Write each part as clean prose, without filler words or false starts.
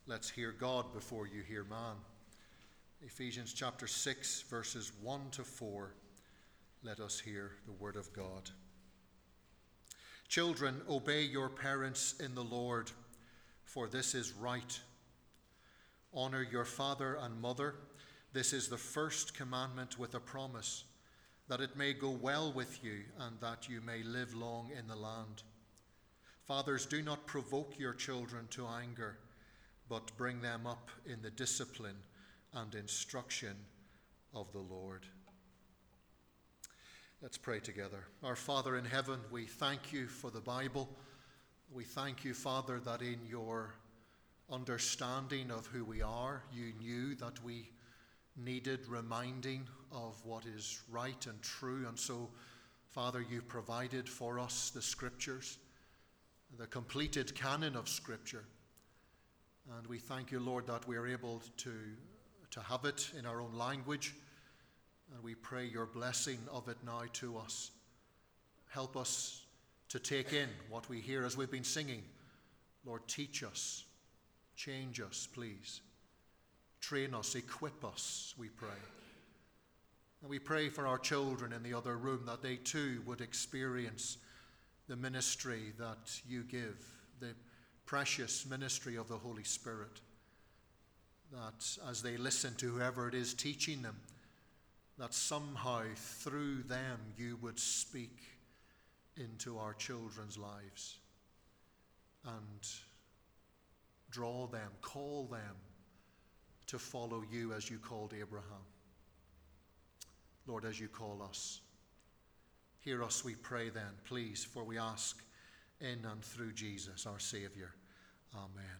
Let's hear God before you hear man. Ephesians chapter 6, verses 1 to 4. Let us hear the word of God. Children, obey your parents in the Lord, for this is right. Honor your father and mother. This is the first commandment with a promise, that it may go well with you and that you may live long in the land. Fathers, do not provoke your children to anger, but bring them up in the discipline and instruction of the Lord. Let's pray together. Our Father in heaven, we thank you for the Bible. We thank you, Father, that in your understanding of who we are, you knew that we needed reminding of what is right and true. And so, Father, you provided for us the Scriptures, the completed canon of Scripture. And we thank you, Lord, that we are able to have it in our own language. And we pray your blessing of it now to us. Help us to take in what we hear as we've been singing. Lord, teach us, change us, please. Train us, equip us, we pray. And we pray for our children in the other room, that they too would experience the ministry that you give, the precious ministry of the Holy Spirit, that as they listen to whoever it is teaching them, that somehow through them you would speak into our children's lives and draw them, call them to follow you as you called Abraham. Lord, as you call us. Hear us, we pray then, please, for we ask in and through Jesus, our Saviour. Amen.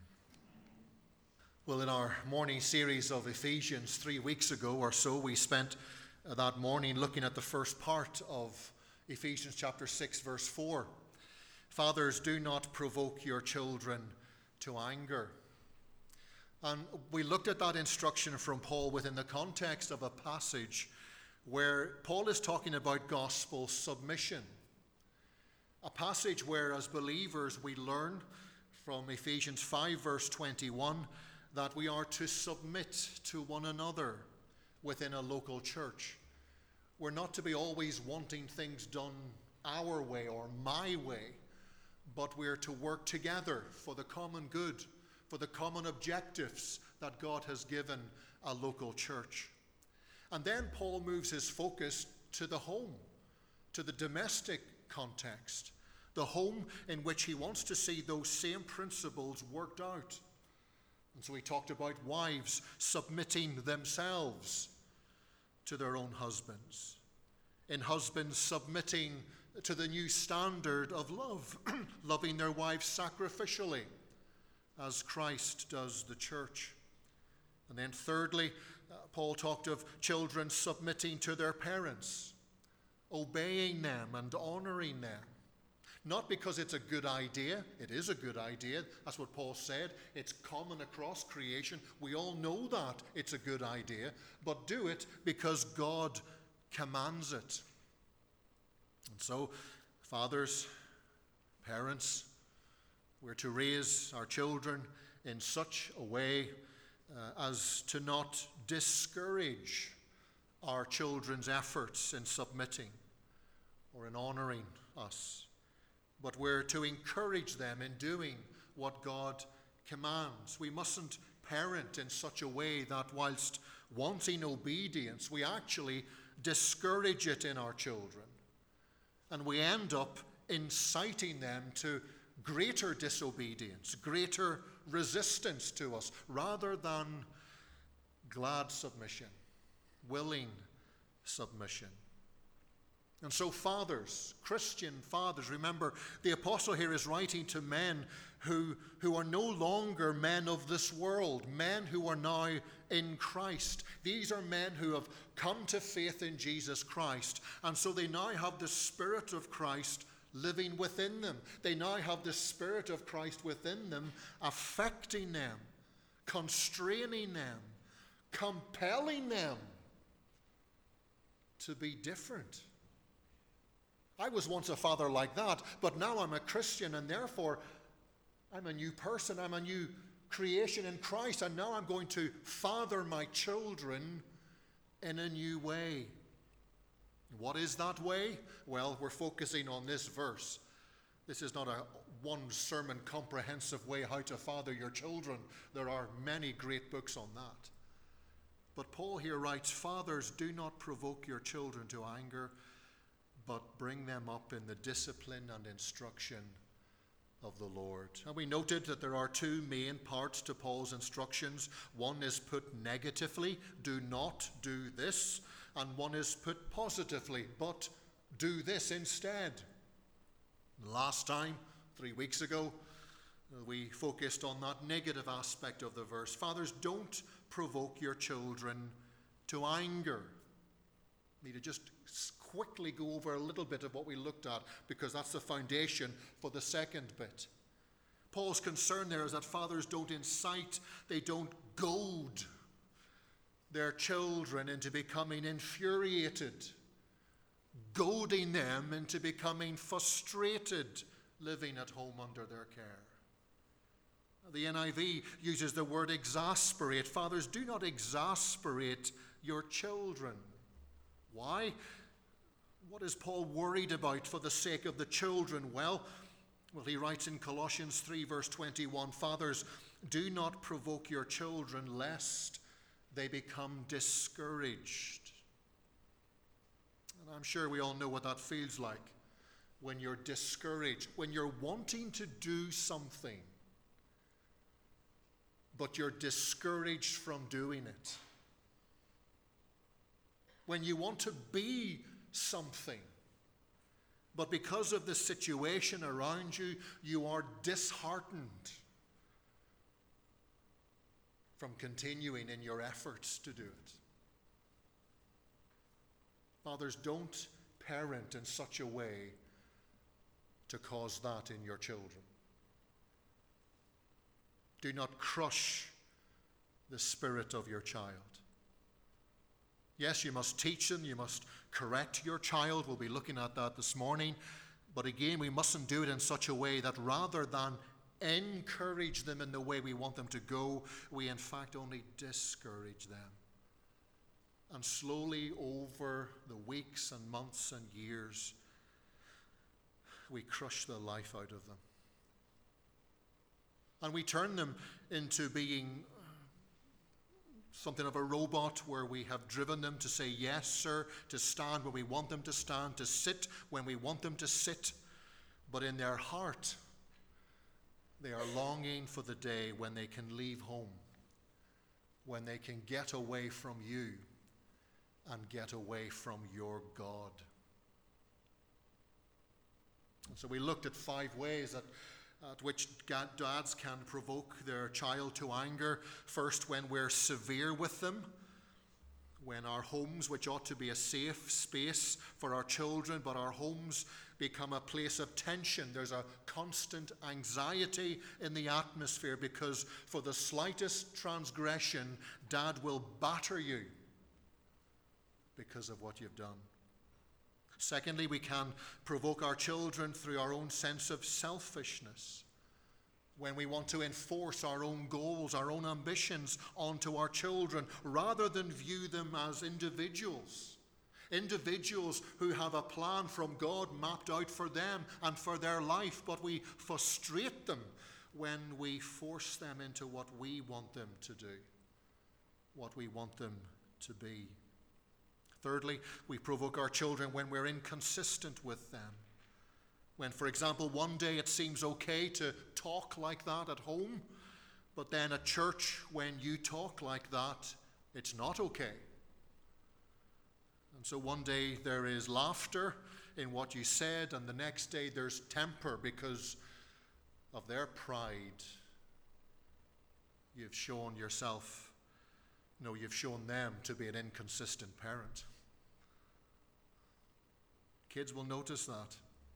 Well, in our morning series of Ephesians 3 weeks ago or so, we spent that morning looking at the first part of Ephesians chapter 6, verse 4. Fathers, do not provoke your children to anger. And we looked at that instruction from Paul within the context of a passage where Paul is talking about gospel submission. A passage where, as believers, we learn from Ephesians 5, verse 21, that we are to submit to one another within a local church. We're not to be always wanting things done our way or my way, but we're to work together for the common good, for the common objectives that God has given a local church. And then Paul moves his focus to the home, to the domestic context, the home in which he wants to see those same principles worked out. And so he talked about wives submitting themselves to their own husbands, and husbands submitting to the new standard of love, loving their wives sacrificially, as Christ does the church. And then thirdly, Paul talked of children submitting to their parents, obeying them and honoring them. Not because it's a good idea. It is a good idea. That's what Paul said. It's common across creation. We all know that it's a good idea. But do it because God commands it. And so, fathers, parents, we're to raise our children in such a way as to not discourage our children's efforts in submitting or in honoring us. But we're to encourage them in doing what God commands. We mustn't parent in such a way that whilst wanting obedience, we actually discourage it in our children. And we end up inciting them to greater disobedience, greater resistance to us, rather than glad submission, willing submission. And so fathers, Christian fathers, remember the apostle here is writing to men who are no longer men of this world, men who are now in Christ. These are men who have come to faith in Jesus Christ, and so they now have the Spirit of Christ living within them. They now have the Spirit of Christ within them, affecting them, constraining them, compelling them to be different. I was once a father like that, but now I'm a Christian, and therefore I'm a new person. I'm a new creation in Christ, and now I'm going to father my children in a new way. What is that way? Well, we're focusing on this verse. This is not a one-sermon comprehensive way how to father your children. There are many great books on that. But Paul here writes, "Fathers, do not provoke your children to anger, but bring them up in the discipline and instruction of the Lord." And we noted that there are two main parts to Paul's instructions. One is put negatively, "Do not do this," and one is put positively, "But do this instead." Last time, 3 weeks ago, we focused on that negative aspect of the verse. Fathers, don't provoke your children to anger. I need to just quickly go over a little bit of what we looked at, because that's the foundation for the second bit. Paul's concern there is that fathers don't incite, they don't goad their children into becoming infuriated, goading them into becoming frustrated, living at home under their care. The NIV uses the word exasperate. Fathers, do not exasperate your children. Why? What is Paul worried about for the sake of the children? Well, he writes in Colossians 3 verse 21, "Fathers, do not provoke your children lest they become discouraged." And I'm sure we all know what that feels like when you're discouraged, when you're wanting to do something, but you're discouraged from doing it. When you want to be something, but because of the situation around you, you are disheartened from continuing in your efforts to do it. Fathers, don't parent in such a way to cause that in your children. Do not crush the spirit of your child. Yes, you must teach them, you must correct your child. We'll be looking at that this morning. But again, we mustn't do it in such a way that rather than encourage them in the way we want them to go, we in fact only discourage them. And slowly over the weeks and months and years, we crush the life out of them. And we turn them into being something of a robot, where we have driven them to say yes, sir, to stand when we want them to stand, to sit when we want them to sit. But in their heart, they are longing for the day when they can leave home, when they can get away from you and get away from your God. And so we looked at 5 ways at which dads can provoke their child to anger. First, when we're severe with them, when our homes, which ought to be a safe space for our children, but our homes become a place of tension. There's a constant anxiety in the atmosphere because for the slightest transgression, Dad will batter you because of what you've done. Secondly, we can provoke our children through our own sense of selfishness. When we want to enforce our own goals, our own ambitions onto our children, rather than view them as individuals who have a plan from God mapped out for them and for their life, but we frustrate them when we force them into what we want them to do, what we want them to be. Thirdly, we provoke our children when we're inconsistent with them. When, for example, one day it seems okay to talk like that at home, but then at church, when you talk like that, it's not okay. And so one day there is laughter in what you said, and the next day there's temper because of their pride. You've shown them to be an inconsistent parent. Kids will notice that.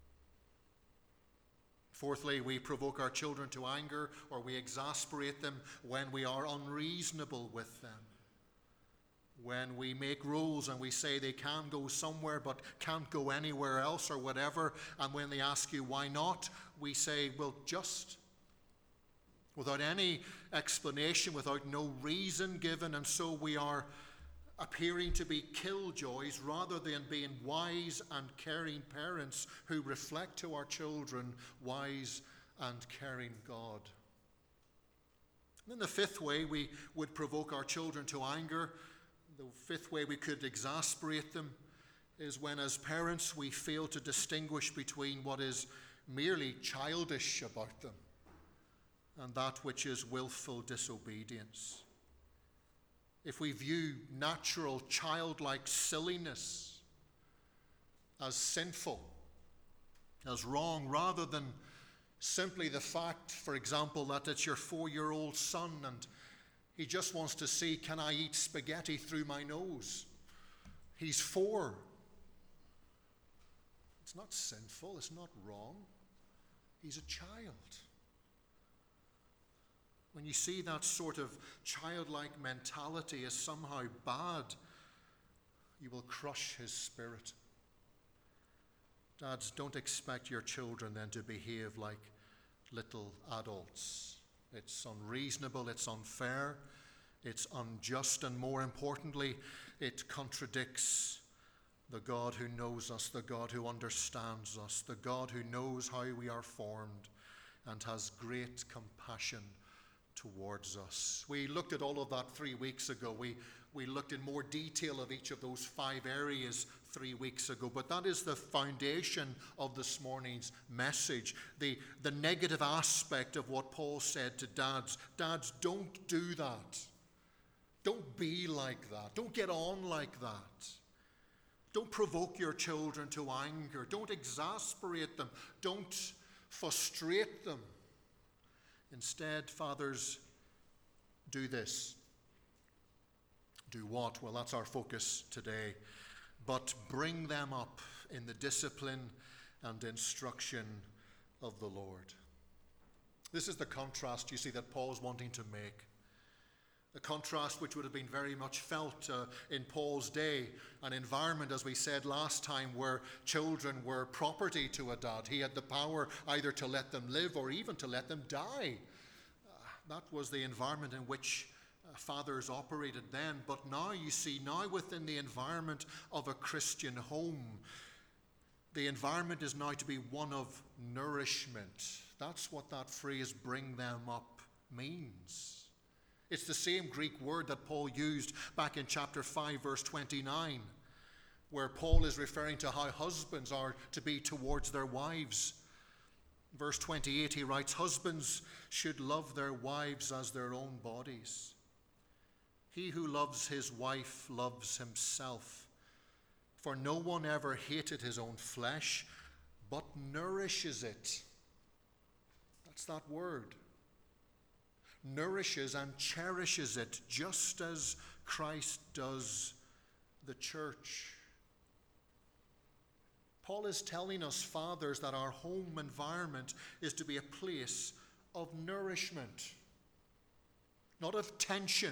Fourthly, we provoke our children to anger, or we exasperate them when we are unreasonable with them. When we make rules and we say they can go somewhere but can't go anywhere else or whatever, and when they ask you why not, we say, well, just. without any explanation, without no reason given, and so we are appearing to be killjoys rather than being wise and caring parents who reflect to our children wise and caring God. And then the fifth way we would provoke our children to anger, the fifth way we could exasperate them, is when as parents we fail to distinguish between what is merely childish about them and that which is willful disobedience. If we view natural childlike silliness as sinful, as wrong, rather than simply the fact, for example, that it's your 4-year-old son and he just wants to see, can I eat spaghetti through my nose? He's 4. It's not sinful, it's not wrong. He's a child. When you see that sort of childlike mentality as somehow bad, you will crush his spirit. Dads, don't expect your children then to behave like little adults. It's unreasonable, it's unfair, it's unjust, and more importantly, it contradicts the God who knows us, the God who understands us, the God who knows how we are formed and has great compassion towards us. We looked at all of that 3 weeks ago. We looked in more detail of each of those 5 areas 3 weeks ago, but that is the foundation of this morning's message. The negative aspect of what Paul said to dads. Dads, don't do that. Don't be like that. Don't get on like that. Don't provoke your children to anger. Don't exasperate them. Don't frustrate them. Instead, fathers, do this. Do what? Well, that's our focus today. But bring them up in the discipline and instruction of the Lord. This is the contrast, you see, that Paul's wanting to make. A contrast which would have been very much felt in Paul's day, an environment, as we said last time, where children were property to a dad. He had the power either to let them live or even to let them die. That was the environment in which fathers operated then. But now you see, now within the environment of a Christian home, the environment is now to be one of nourishment. That's what that phrase, bring them up, means. It's the same Greek word that Paul used back in chapter 5, verse 29, where Paul is referring to how husbands are to be towards their wives. Verse 28, he writes, husbands should love their wives as their own bodies. He who loves his wife loves himself. For no one ever hated his own flesh, but nourishes it. That's that word. Nourishes and cherishes it, just as Christ does the church. Paul is telling us, fathers, that our home environment is to be a place of nourishment, not of tension,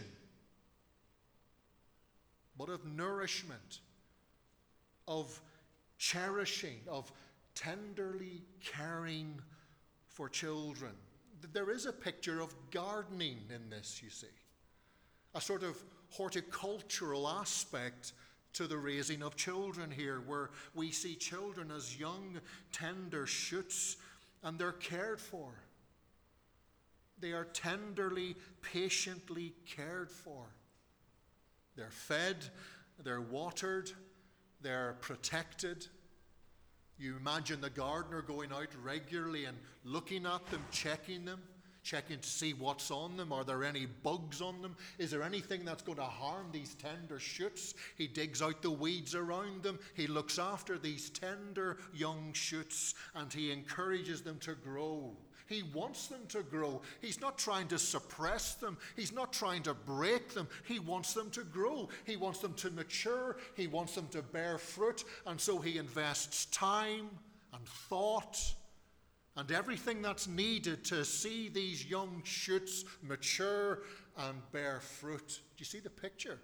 but of nourishment, of cherishing, of tenderly caring for children. There is a picture of gardening in this, you see. A sort of horticultural aspect to the raising of children here, where we see children as young, tender shoots, and they're cared for. They are tenderly, patiently cared for. They're fed, they're watered, they're protected. You imagine the gardener going out regularly and looking at them, checking to see what's on them. Are there any bugs on them? Is there anything that's going to harm these tender shoots? He digs out the weeds around them. He looks after these tender young shoots and he encourages them to grow. He wants them to grow. He's not trying to suppress them. He's not trying to break them. He wants them to grow. He wants them to mature. He wants them to bear fruit. And so he invests time and thought and everything that's needed to see these young shoots mature and bear fruit. Do you see the picture?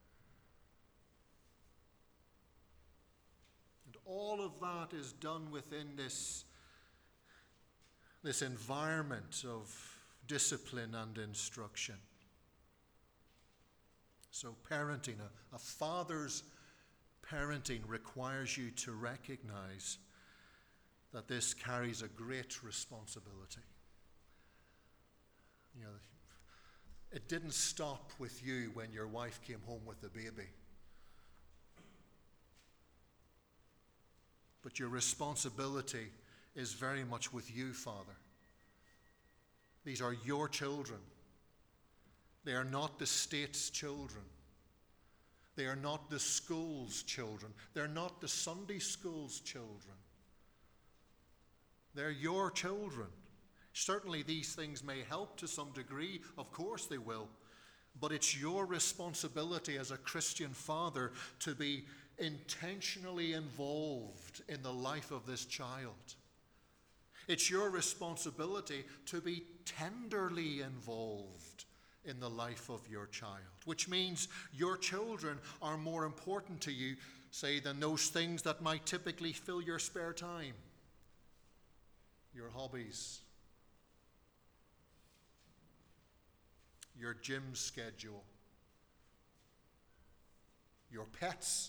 And all of that is done within this environment of discipline and instruction. So parenting, a father's parenting requires you to recognize that this carries a great responsibility. You know, it didn't stop with you when your wife came home with the baby. But your responsibility is very much with you, Father. These are your children. They are not the state's children. They are not the school's children. They're not the Sunday school's children. They're your children. Certainly these things may help to some degree. Of course they will. But it's your responsibility as a Christian father to be intentionally involved in the life of this child. It's your responsibility to be tenderly involved in the life of your child, which means your children are more important to you, say, than those things that might typically fill your spare time, your hobbies, your gym schedule, your pets.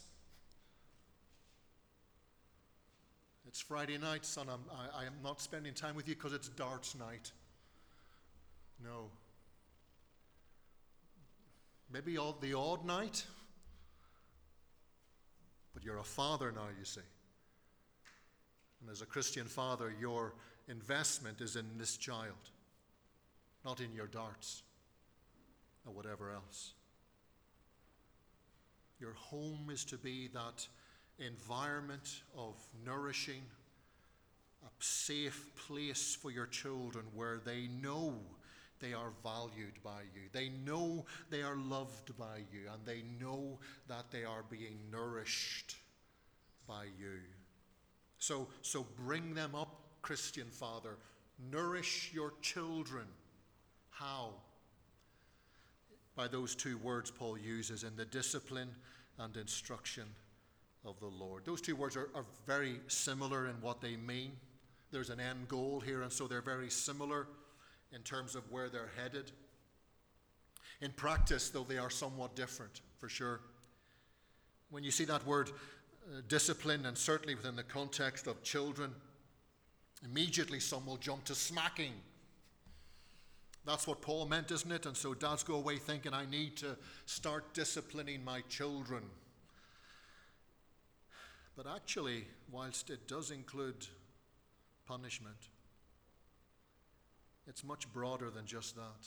It's Friday night, son. I am not spending time with you because it's darts night. No. Maybe the odd night, but you're a father now, you see. And as a Christian father, your investment is in this child, not in your darts or whatever else. Your home is to be that environment of nourishing, a safe place for your children where they know they are valued by you. They know they are loved by you, and they know that they are being nourished by you. So bring them up, Christian father. Nourish your children. How? By those two words Paul uses, in the discipline and instruction of the Lord. Those two words are very similar in what they mean. There's an end goal here, and so they're very similar in terms of where they're headed. In practice, though, they are somewhat different, for sure. When you see that word discipline, and certainly within the context of children, immediately some will jump to smacking. That's what Paul meant, isn't it? And so dads go away thinking, I need to start disciplining my children. But actually, whilst it does include punishment, it's much broader than just that.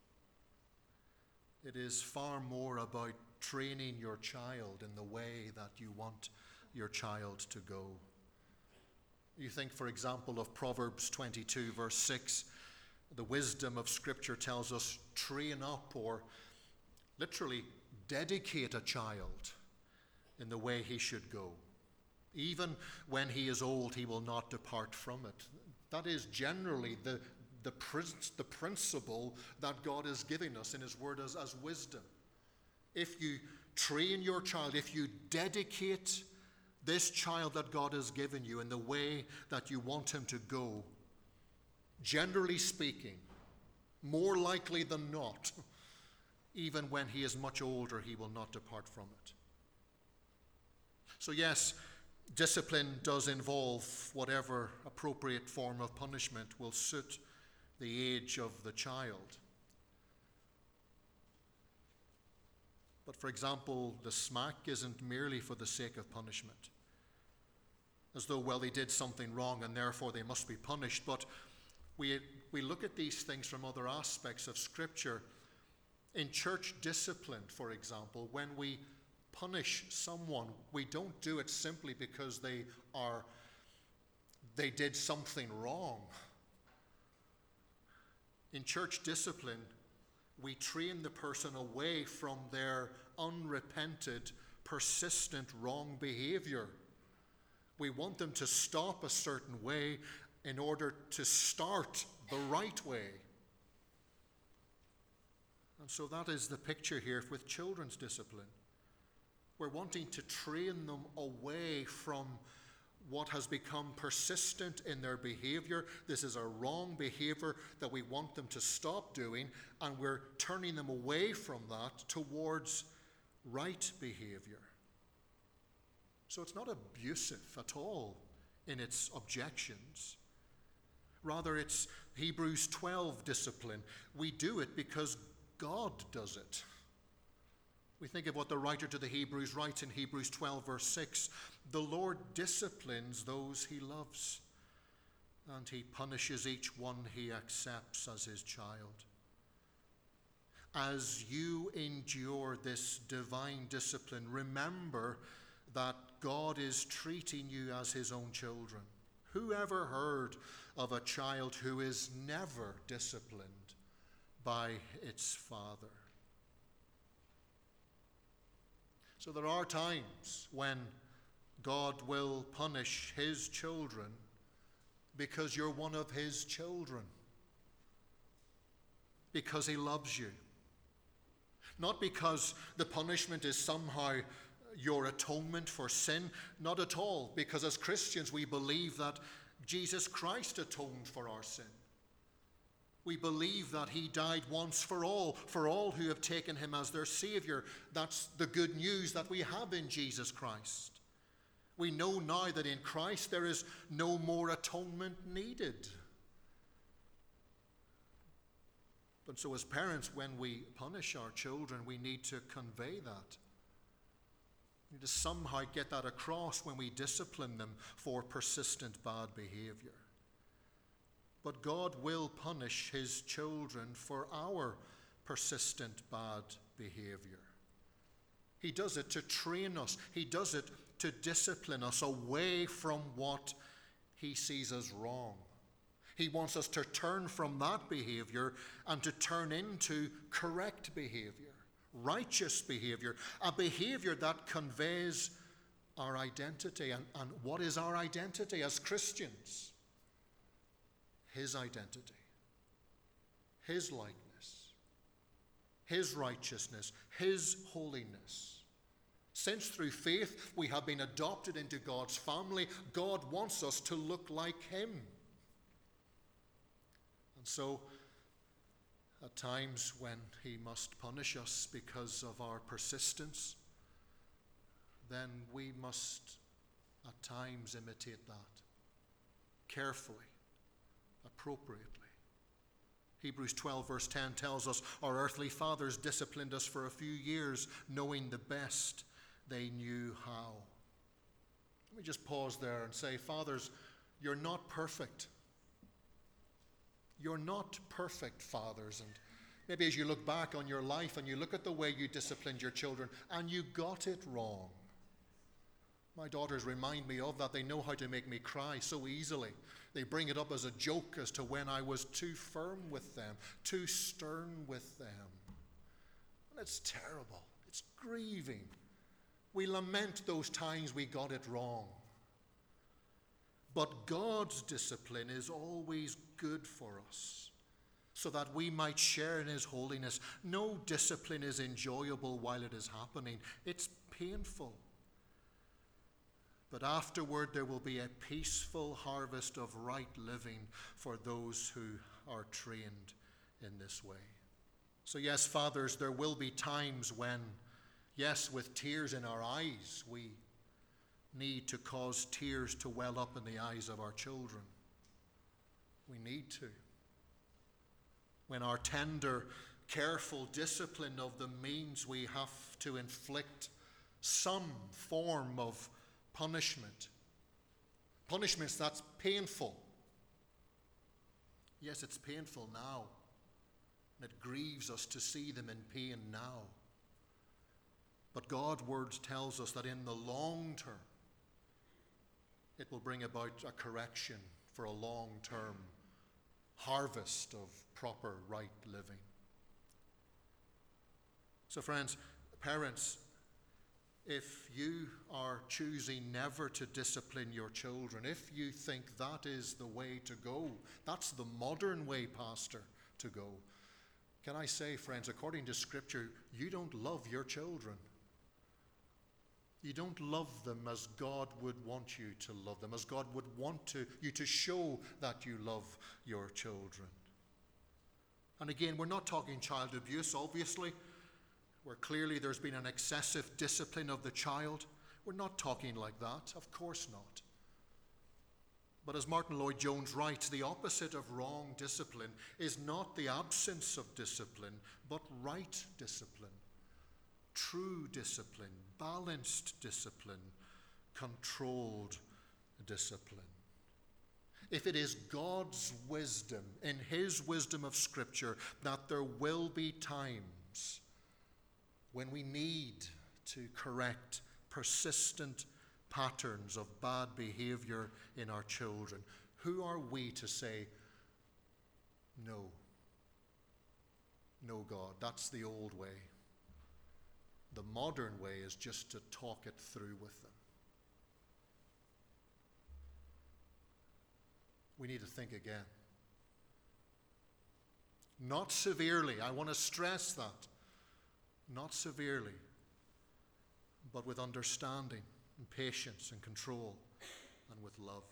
It is far more about training your child in the way that you want your child to go. You think, for example, of Proverbs 22, verse 6. The wisdom of Scripture tells us train up, or literally dedicate a child in the way he should go. Even when he is old, he will not depart from it. That is generally the principle that God is giving us in his word as wisdom. If you train your child, if you dedicate this child that God has given you in the way that you want him to go, generally speaking, more likely than not, even when he is much older, he will not depart from it. So yes, discipline does involve whatever appropriate form of punishment will suit the age of the child. But for example, the smack isn't merely for the sake of punishment, as though, well, they did something wrong and therefore they must be punished. But we look at these things from other aspects of Scripture. In church discipline, for example, when we punish someone, we don't do it simply because they did something wrong. In church discipline, we train the person away from their unrepented, persistent wrong behavior. We want them to stop a certain way in order to start the right way. And so that is the picture here with children's discipline. We're wanting to train them away from what has become persistent in their behavior. This is a wrong behavior that we want them to stop doing, and we're turning them away from that towards right behavior. So it's not abusive at all in its objections. Rather, it's Hebrews 12 discipline. We do it because God does it. We think of what the writer to the Hebrews writes in Hebrews 12 verse 6. The Lord disciplines those he loves, and he punishes each one he accepts as his child. As you endure this divine discipline, remember that God is treating you as his own children. Who ever heard of a child who is never disciplined by its father? So there are times when God will punish his children because you're one of his children, because he loves you. Not because the punishment is somehow your atonement for sin, not at all, because as Christians we believe that Jesus Christ atoned for our sin. We believe that he died once for all who have taken him as their Savior. That's the good news that we have in Jesus Christ. We know now that in Christ there is no more atonement needed. But so as parents, when we punish our children, we need to convey that. We need to somehow get that across when we discipline them for persistent bad behavior. But God will punish his children for our persistent bad behavior. He does it to train us. He does it to discipline us away from what he sees as wrong. He wants us to turn from that behavior and to turn into correct behavior, righteous behavior, a behavior that conveys our identity. And what is our identity as Christians? His identity, his likeness, his righteousness, his holiness. Since through faith we have been adopted into God's family, God wants us to look like him. And so, at times when he must punish us because of our persistence, then we must at times imitate that carefully, appropriately. Hebrews 12 verse 10 tells us our earthly fathers disciplined us for a few years, knowing the best they knew how. Let me just pause there and say, fathers, you're not perfect. You're not perfect, fathers. And maybe as you look back on your life and you look at the way you disciplined your children and you got it wrong. My daughters remind me of that. They know how to make me cry so easily. They bring it up as a joke as to when I was too firm with them, too stern with them. And it's terrible. It's grieving. We lament those times we got it wrong. But God's discipline is always good for us, so that we might share in his holiness. No discipline is enjoyable while it is happening. It's painful. But afterward there will be a peaceful harvest of right living for those who are trained in this way. So yes, fathers, there will be times when, yes, with tears in our eyes, we need to cause tears to well up in the eyes of our children. We need to. When our tender, careful discipline of them means we have to inflict some form of punishment. Punishments that's painful. Yes, it's painful now. And it grieves us to see them in pain now. But God's word tells us that in the long term, it will bring about a correction for a long-term harvest of proper right living. So friends, parents, if you are choosing never to discipline your children, if you think that is the way to go, that's the modern way, Pastor, to go, can I say, friends, according to Scripture, you don't love your children. You don't love them as God would want you to love them, as God would want you to show that you love your children. And again, we're not talking child abuse, obviously, where clearly there's been an excessive discipline of the child. We're not talking like that, of course not. But as Martin Lloyd-Jones writes, the opposite of wrong discipline is not the absence of discipline, but right discipline. True discipline, balanced discipline, controlled discipline. If it is God's wisdom, in His wisdom of Scripture, that there will be times when we need to correct persistent patterns of bad behavior in our children, who are we to say, no, God, that's the old way. The modern way is just to talk it through with them. We need to think again. Not severely, I want to stress that. Not severely, but with understanding and patience and control and with love.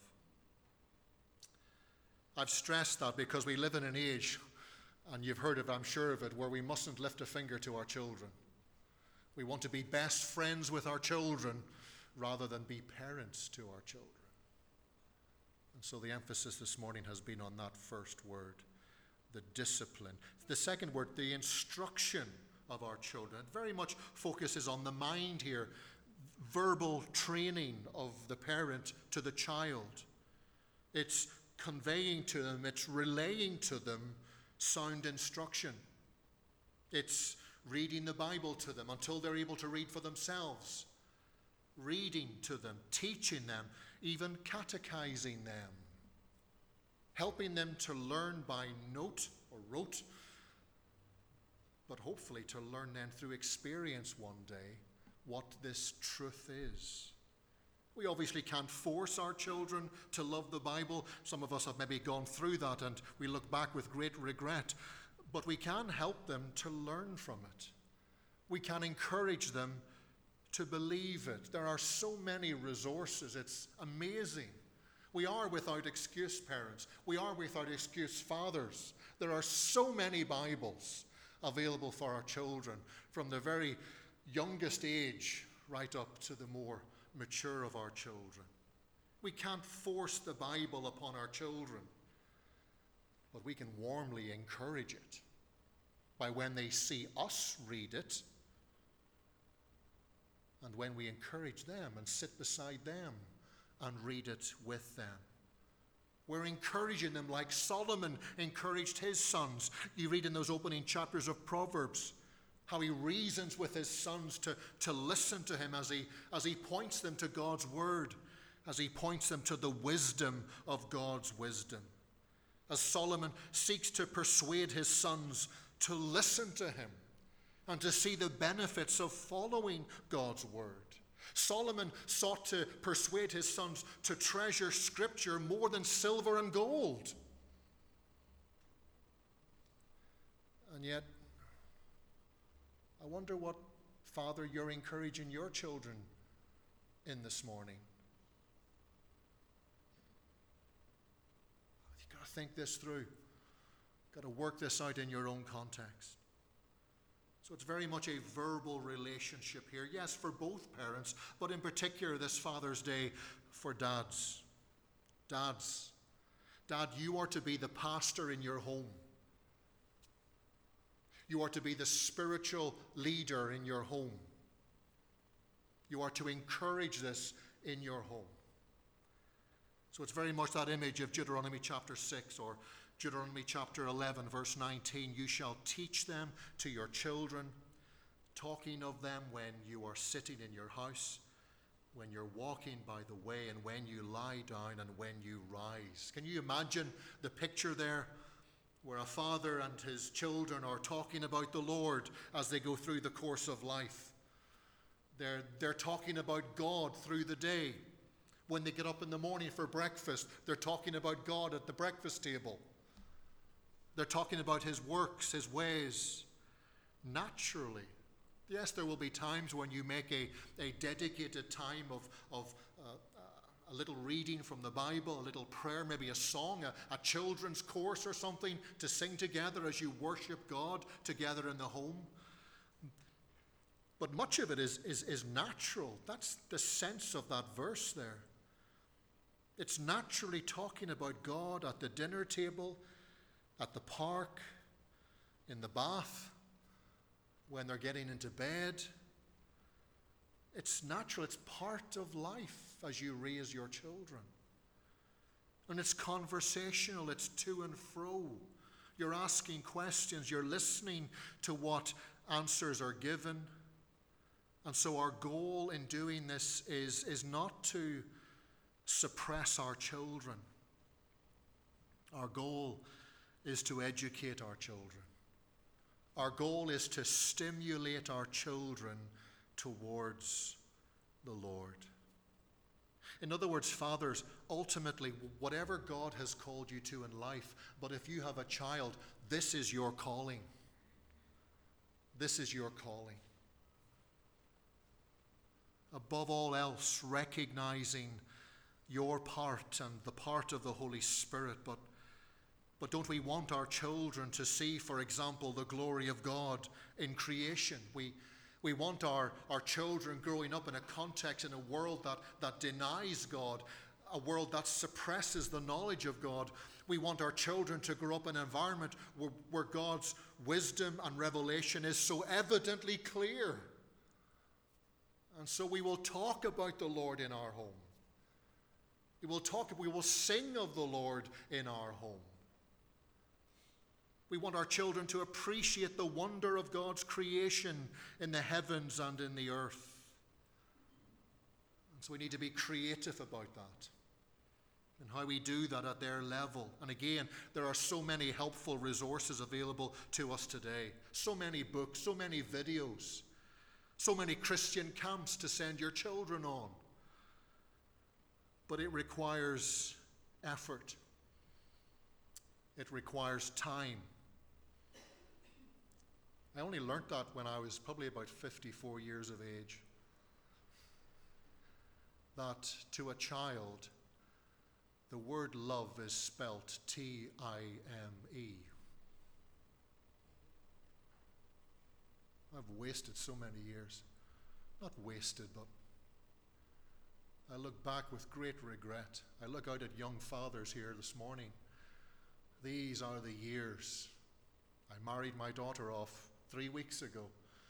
I've stressed that because we live in an age, and you've heard of it, I'm sure of it, where we mustn't lift a finger to our children. We want to be best friends with our children rather than be parents to our children. And so the emphasis this morning has been on that first word, the discipline. The second word, the instruction of our children. It very much focuses on the mind here, verbal training of the parent to the child. It's conveying to them, it's relaying to them sound instruction. It's reading the Bible to them until they're able to read for themselves. Reading to them, teaching them, even catechizing them. Helping them to learn by note or rote, but hopefully to learn then through experience one day what this truth is. We obviously can't force our children to love the Bible. Some of us have maybe gone through that and we look back with great regret. But we can help them to learn from it. We can encourage them to believe it. There are so many resources. It's amazing. We are without excuse parents. We are without excuse fathers. There are so many Bibles available for our children from the very youngest age right up to the more mature of our children. We can't force the Bible upon our children, but we can warmly encourage it by when they see us read it and when we encourage them and sit beside them and read it with them. We're encouraging them like Solomon encouraged his sons. You read in those opening chapters of Proverbs how he reasons with his sons to listen to him as he points them to God's word, as he points them to the wisdom of God's wisdom. As Solomon seeks to persuade his sons to listen to him and to see the benefits of following God's word. Solomon sought to persuade his sons to treasure Scripture more than silver and gold. And yet, I wonder what, Father, you're encouraging your children in this morning. You've got to think this through. You've got to work this out in your own context. So it's very much a verbal relationship here. Yes, for both parents, but in particular this Father's Day for dads. Dads, Dad, you are to be the pastor in your home. You are to be the spiritual leader in your home. You are to encourage this in your home. So it's very much that image of Deuteronomy chapter 6 or Deuteronomy chapter 11, verse 19. You shall teach them to your children, talking of them when you are sitting in your house, when you're walking by the way, and when you lie down and when you rise. Can you imagine the picture there where a father and his children are talking about the Lord as they go through the course of life? They're talking about God through the day. When they get up in the morning for breakfast, they're talking about God at the breakfast table. They're talking about his works, his ways. Naturally, Yes, there will be times when you make a dedicated time of a little reading from the Bible, a little prayer, maybe a song, a children's course or something to sing together as you worship God together in the home. But much of it is natural. That's the sense of that verse there. It's naturally talking about God at the dinner table, at the park, in the bath, when they're getting into bed. It's natural. It's part of life as you raise your children. And it's conversational. It's to and fro. You're asking questions. You're listening to what answers are given. And so our goal in doing this is not to suppress our children. Our goal is to educate our children. Our goal is to stimulate our children towards the Lord. In other words, fathers, ultimately, whatever God has called you to in life, but if you have a child, this is your calling. This is your calling. Above all else, recognizing your part and the part of the Holy Spirit, but don't we want our children to see, for example, the glory of God in creation? We want our children growing up in a context, in a world that denies God, a world that suppresses the knowledge of God. We want our children to grow up in an environment where God's wisdom and revelation is so evidently clear. And so we will talk about the Lord in our home. We will sing of the Lord in our home. We want our children to appreciate the wonder of God's creation in the heavens and in the earth. And so we need to be creative about that and how we do that at their level. And again, there are so many helpful resources available to us today. So many books, so many videos, so many Christian camps to send your children on. But it requires effort. It requires time. I only learnt that when I was probably about 54 years of age. That to a child, the word love is spelt Time. I've wasted so many years. Not wasted, but I look back with great regret. I look out at young fathers here this morning. These are the years. I married my daughter off 3 weeks ago.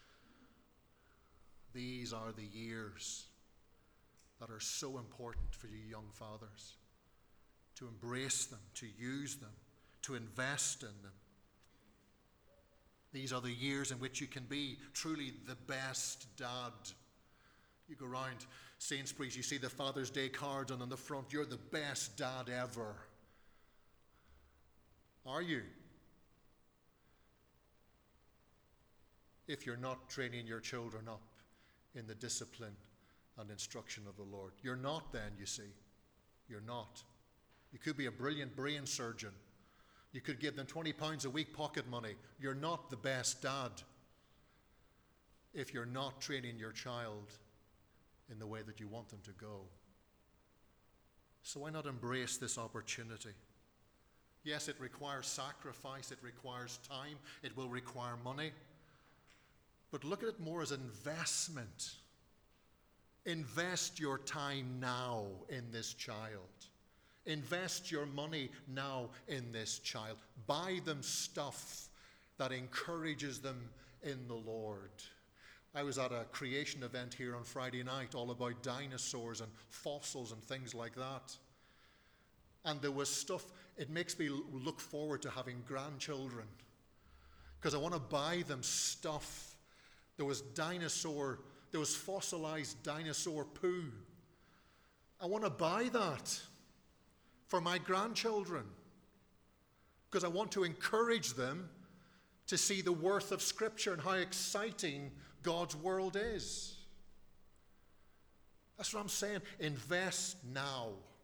These are the years that are so important for you young fathers. To embrace them, to use them, to invest in them. These are the years in which you can be truly the best dad. You go around Sainsbury's, you see the Father's Day cards, and on the front, you're the best dad ever. Are you? If you're not training your children up in the discipline and instruction of the Lord. You're not then, you see. You're not. You could be a brilliant brain surgeon. You could give them £20 a week pocket money. You're not the best dad if you're not training your child in the way that you want them to go. So why not embrace this opportunity? Yes, it requires sacrifice, it requires time, it will require money. But look at it more as an investment. Invest your time now in this child. Invest your money now in this child. Buy them stuff that encourages them in the Lord. I was at a creation event here on Friday night all about dinosaurs and fossils and things like that. And there was stuff, it makes me look forward to having grandchildren because I want to buy them stuff. There was fossilized dinosaur poo. I want to buy that for my grandchildren because I want to encourage them to see the worth of Scripture and how exciting God's world is. That's what I'm saying. Invest now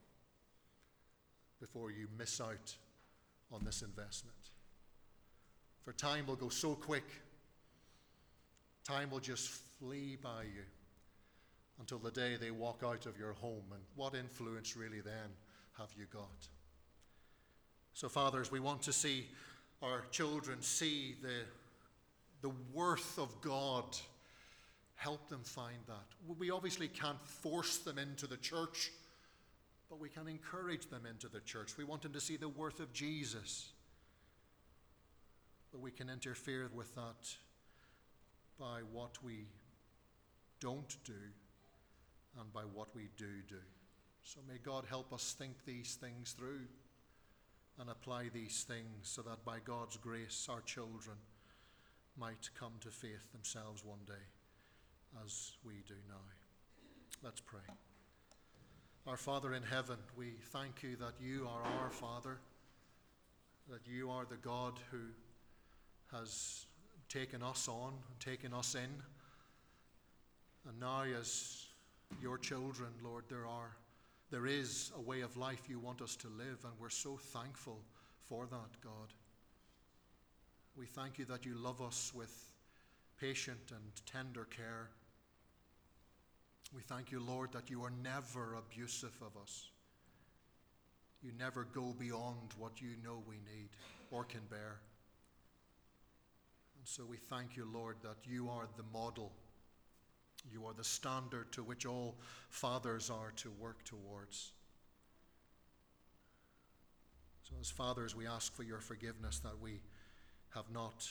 before you miss out on this investment. For time will go so quick. Time will just flee by you until the day they walk out of your home. And what influence really then have you got? So, fathers, we want to see our children see the worth of God. Help them find that. We obviously can't force them into the church, but we can encourage them into the church. We want them to see the worth of Jesus. But we can interfere with that by what we don't do and by what we do. So may God help us think these things through and apply these things so that by God's grace our children might come to faith themselves one day as we do now. Let's pray. Our Father in heaven, we thank you that you are our Father, that you are the God who has taken us on, taken us in. And now as your children, Lord, there is a way of life you want us to live, and we're so thankful for that, God. We thank you that you love us with patient and tender care. We thank you, Lord, that you are never abusive of us. You never go beyond what you know we need or can bear. And so we thank you, Lord, that you are the model. You are the standard to which all fathers are to work towards. So as fathers, we ask for your forgiveness that we have not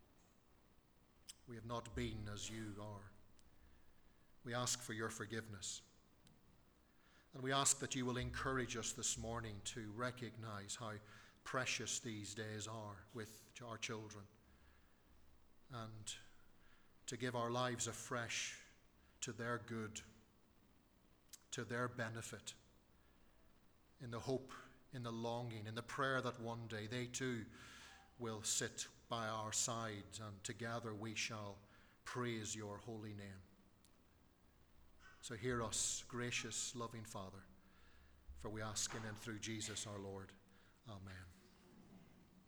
been as you are. We ask for your forgiveness. And we ask that you will encourage us this morning to recognize how precious these days are with our children, and to give our lives afresh to their good, to their benefit, in the hope, in the longing, in the prayer that one day they too will sit by our sides, and together we shall praise your holy name. So hear us, gracious, loving Father, for we ask in and through Jesus our Lord. Amen.